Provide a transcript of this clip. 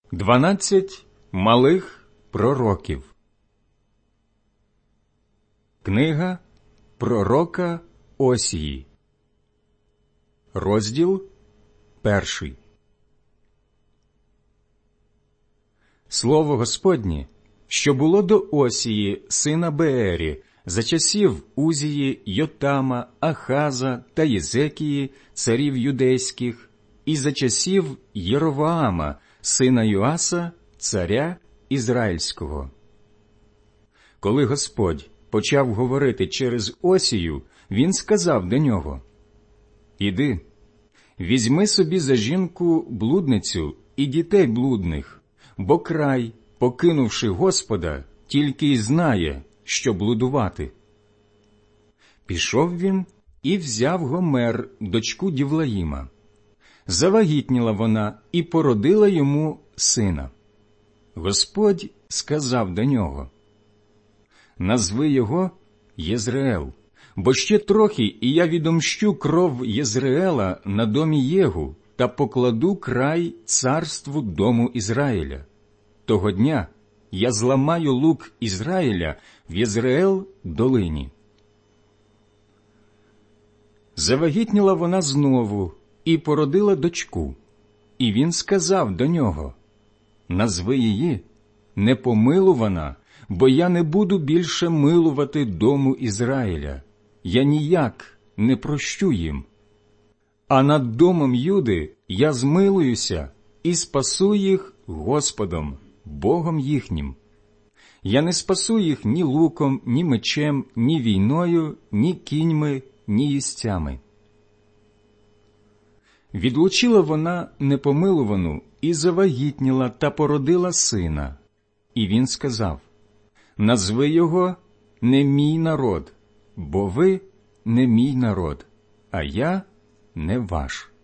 12 малих пророків. Книга пророка Осії. Розділ 1. Слово Господнє, що було до Осії, сина Беері, за часів Узії, Йотама, Ахаза та Єзекії, царів юдейських, і за часів Єровоама, сина Йоаса, царя Ізраїльського. Коли Господь почав говорити через Осію, він сказав до нього: «Іди, візьми собі за жінку блудницю і дітей блудних, бо край, покинувши Господа, тільки й знає, що блудувати». Пішов він і взяв Гомер, дочку Дівлаїма. Завагітніла вона і породила йому сина. Господь сказав до нього: «Назви його Єзреел, бо ще трохи, і я відомщу кров Єзреела на домі Єгу та покладу край царству дому Ізраїля. Того дня я зламаю лук Ізраїля в Єзреел долині». Завагітніла вона знову і породила дочку. І він сказав до нього: «Назви її Непомилувана, бо я не буду більше милувати дому Ізраїля, я ніяк не прощу їм. А над домом Юди я змилуюся і спасу їх Господом, Богом їхнім. Я не спасу їх ні луком, ні мечем, ні війною, ні кіньми, ні їстями». Відлучила вона непомилувану і завагітніла та породила сина. І він сказав: «Назви його не мій народ, бо ви не мій народ, а я не ваш».